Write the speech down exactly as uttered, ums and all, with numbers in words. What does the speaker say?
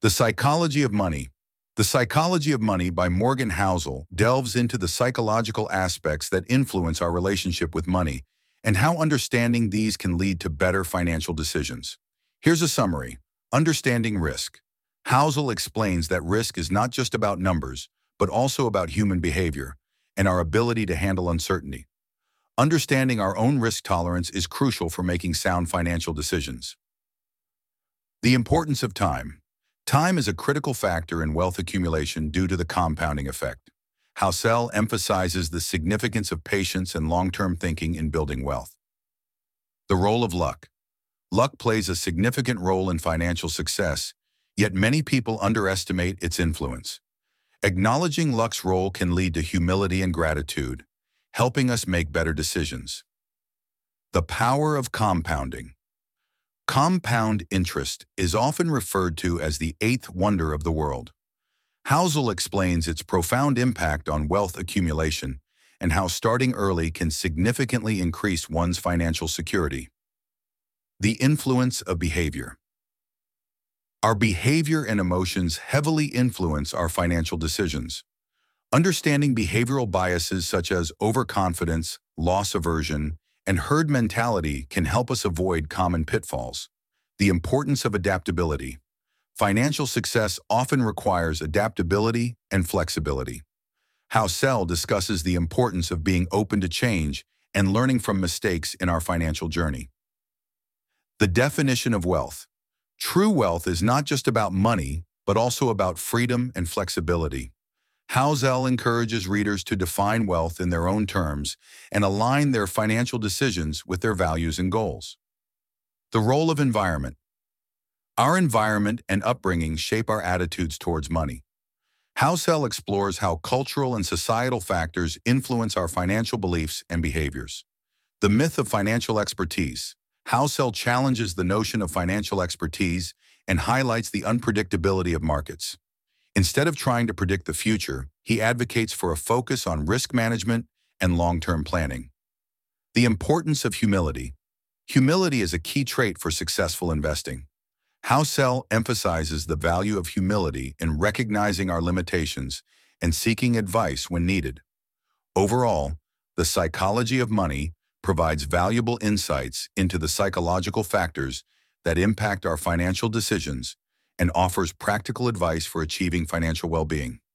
The Psychology of Money. The Psychology of Money by Morgan Housel delves into the psychological aspects that influence our relationship with money and how understanding these can lead to better financial decisions. Here's a summary. Understanding risk. Housel explains that risk is not just about numbers, but also about human behavior and our ability to handle uncertainty. Understanding our own risk tolerance is crucial for making sound financial decisions. The importance of time. Time is a critical factor in wealth accumulation due to the compounding effect. Housel emphasizes the significance of patience and long-term thinking in building wealth. The role of luck. Luck plays a significant role in financial success, yet many people underestimate its influence. Acknowledging luck's role can lead to humility and gratitude, helping us make better decisions. The power of compounding. Compound interest is often referred to as the eighth wonder of the world. Housel explains its profound impact on wealth accumulation and how starting early can significantly increase one's financial security. The influence of behavior. Our behavior and emotions heavily influence our financial decisions. Understanding behavioral biases such as overconfidence, loss aversion, and herd mentality can help us avoid common pitfalls. The importance of adaptability. Financial success often requires adaptability and flexibility. Housel discusses the importance of being open to change and learning from mistakes in our financial journey. The definition of wealth. True wealth is not just about money, but also about freedom and flexibility. Housel encourages readers to define wealth in their own terms and align their financial decisions with their values and goals. The role of environment. Our environment and upbringing shape our attitudes towards money. Housel explores how cultural and societal factors influence our financial beliefs and behaviors. The myth of financial expertise. Housel challenges the notion of financial expertise and highlights the unpredictability of markets. Instead of trying to predict the future, he advocates for a focus on risk management and long-term planning. The importance of humility. Humility is a key trait for successful investing. Housel emphasizes the value of humility in recognizing our limitations and seeking advice when needed. Overall, The Psychology of Money provides valuable insights into the psychological factors that impact our financial decisions and offers practical advice for achieving financial well-being.